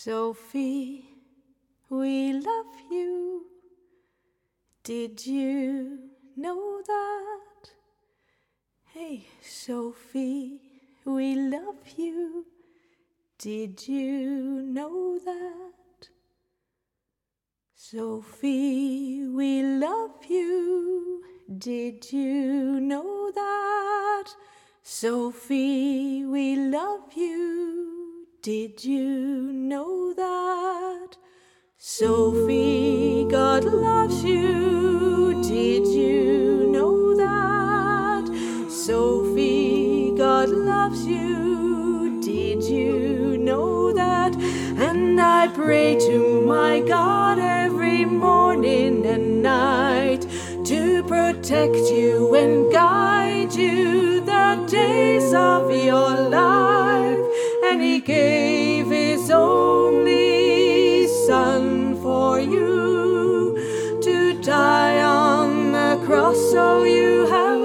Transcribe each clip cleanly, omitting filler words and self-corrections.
Sophie, we love you. Did you know that? Hey, Sophie, we love you. Did you know that? Sophie, we love you. Did you know that? Sophie, we love you. Did you know that? Sophie, God loves you. Did you know that? Sophie, God loves you. Did you know that? And I pray to my God every morning and night to protect you and guide you the days of your life. And He gave His only Son for you to die on the cross so you have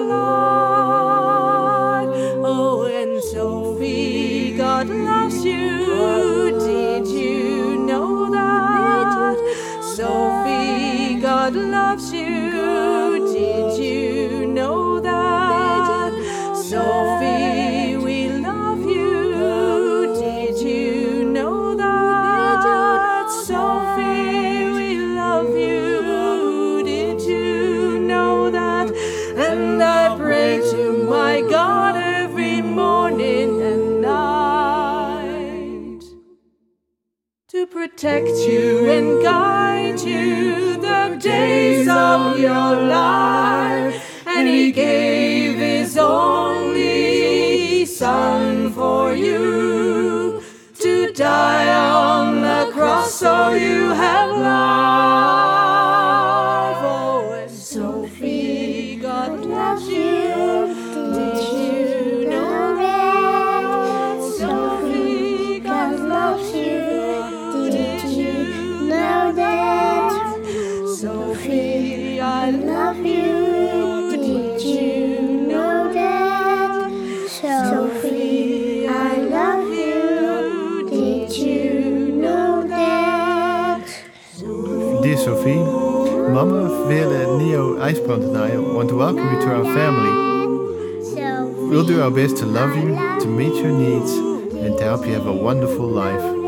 life. Oh, and Sophie, God loves you. Did you know that? Sophie, God loves you. Did you know that? Sophie, we love you. Did you know that? Sophie, we love you. Did you know that? And I pray to my God every morning and night to protect you and guide you the days of your life. And He gave His only Son for you to die on the cross so you have life. Oh, and Sophie, God loves you. Did you know that? Sophie, God loves you. Did you know that? Sophie, I love you. Did you know that? Sophie, I love you. Did you know that? Dear Sophie, Mama, Veerle, Neo, IJsbrand and I want to welcome you to our family. We'll do our best to love you, to meet your needs, and to help you have a wonderful life.